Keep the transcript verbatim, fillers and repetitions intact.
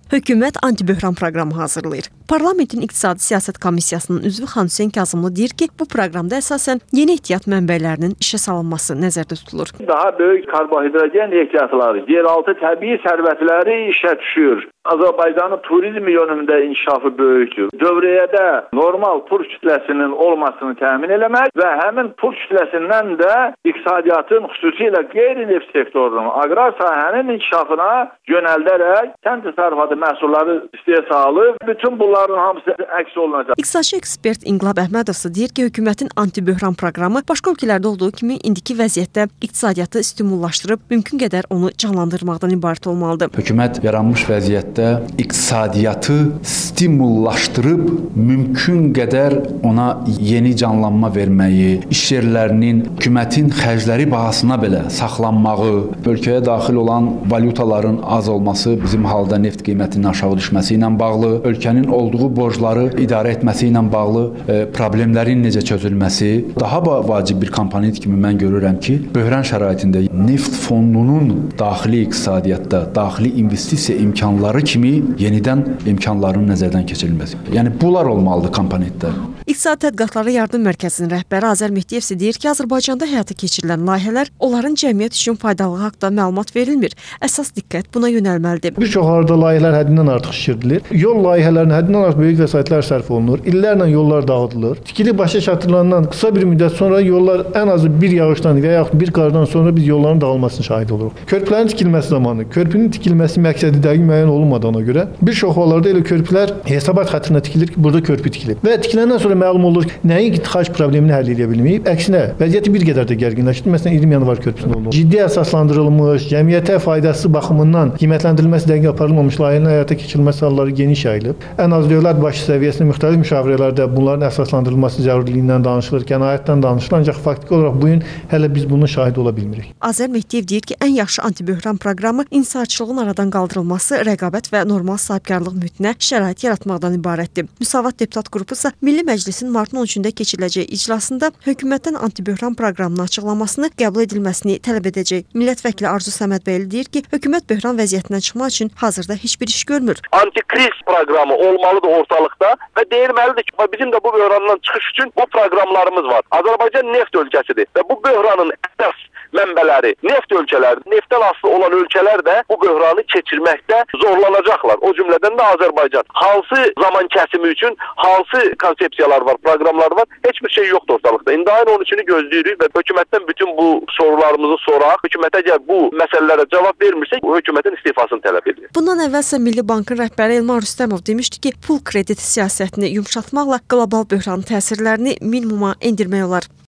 Hökumət antiböhran proqramı hazırlayır. Parlamentin İqtisadi Siyasət Komissiyasının üzvü Xan Hüseyn Kazımlı deyir ki, bu proqramda əsasən yeni ehtiyat mənbələrinin işə salınması nəzərdə tutulur. Daha böyük karbohidrogen ehtiyatları, yeraltı təbii sərvətləri işə düşür. Azərbaycanın turizm yönündə inkişafı böyükdür. Dövriyədə normal pul kütləsinin olmasını təmin eləmək və həmin pul kütləsindən də iqtisadiyyatın, xüsusilə qeyri-neft sektorunun, aqrar sahənin inkişafına yönəldərək kənd təsərrüfatı məhsulları istehsalı, bütün bunların hamısı əks olunacaq. İqtisadçı ekspert İnqilab Əhmədov deyir ki, hökumətin antiböhran proqramı başqa ölkələrdə olduğu kimi indiki vəziyyətdə iqtisadiyyatı stimullaşdırıb, mümkün qədər onu canlandırmaqdan ibarət olmalıdır. Hökumət yaranmış vəziyyətdə iqtisadiyyatı stimullaşdırıb, mümkün qədər ona yeni canlanma verməyi, iş yerlərinin hökumətin xərcləri bahasına belə saxlanmağı, ölkəyə daxil olan valyutaların az olması, bizim halda neft qiymətinin aşağı düşməsi ilə bağlı, ölkənin olduğu borcları idarə etməsi ilə bağlı e, problemlərin necə çözülməsi, daha vacib bir komponent kimi mən görürəm ki, böhran şəraitində neft fondunun daxili iqtisadiyyatda, daxili investisiya imkanları kimi yenidən imkanların nəzərdən keçirilməsi. Yəni bunlar olmalıdır komponentlər. İqtisadi Tədqiqatları Yardım Mərkəzinin rəhbəri Azər Mehdiyev deyir ki, Azərbaycanda həyata keçirilən layihələr onların cəmiyyət üçün faydalığı haqqında məlumat verilmir. Əsas diqqət buna yönəlməlidir. Bir çox halda layihələr həddindən artıq şişirdilir. Yol layihələrinin həddindən artıq böyük vəsaitlər sərf olunur. İllərlə yollar dağıdılır. Tikili başa çatdırılandan qısa bir müddət sonra yollar ən azı bir yağışdan və yaxud bir qardan sonra biz yolların dağılmasına şahid oluruq. Körpülərin tikilməsi zamanı, körpünün tikilməsi məqsədi dəqiq müəyyən olunmadığına görə bir çox hallarda elə körpülər hesabat xətrinə tikilir ki, burada körpü tikilib. Və tikiləndən sonra məlum olur ki, nəyin tıxac problemini həll edə bilməyib. Əksinə, vəziyyəti bir qədər də gərginləşdi. Məsələn, iyirmi yanvar körpüsündə oldu. Ciddi əsaslandırılmış, cəmiyyətə faydası baxımından qiymətləndirilməsi dəqiq aparılmamış layihələrin həyata keçirilməsi halları geniş yayılıb. Ən az dövlət başı səviyyəsində müxtəlif müşavirələrdə bunların əsaslandırılması zəruriliyindən danışılır, qənaətdən danışılır. Ancaq faktiki olaraq bu gün hələ biz bunun şahidi ola bilmirik. Azər Mehdiyev deyir ki, ən yaxşı antiböhran proqramı inhisarçılığın aradan qaldırılması, rəqabət və normal sahibkarlıq mühitinə şərait yaratmaqdan ibarətdir. Müsavat Deputat Qrupu isə Milli Məclisin martın on üçündə keçiriləcək iclasında hökumətdən antiböhran proqramının açıqlamasını qəbul edilməsini tələb edəcək. Millət vəkili Arzu Səmədbəyli deyir ki, hökumət böhran vəziyyətindən çıxmaq üçün hazırda heç bir iş görmür. Antikriz proqramı olmalıdır ortalıqda və deyilməlidir ki, bizim də bu böhrandan çıxış üçün bu proqramlarımız var. Azərbaycan neft ölkəsidir və bu böhranın əsas mənbələri neft ölkələri, neftdən asılı olan ölkələr də bu böhranı keçirməkdə zorlanacaqlar. O cümlədən də Azərbaycan. Hansı zaman kəsimi üçün hansı konsepsiyalar var, proqramlar var, heç bir şey yoxdur ortalıqda. İndi ayın on üçünü gözləyirik və hökumətdən bütün bu sorularımızı soraq. Hökumət əgər bu məsələlərə cavab vermirsə, hökumətin istifasını tələb edir. Bundan əvvəlsə Milli Bankın rəhbəri Elmar Rüstəmov demişdi ki, pul kredit siyasətini yumşaltmaqla qlobal böhranın təsirlərini minimuma endirmək olar.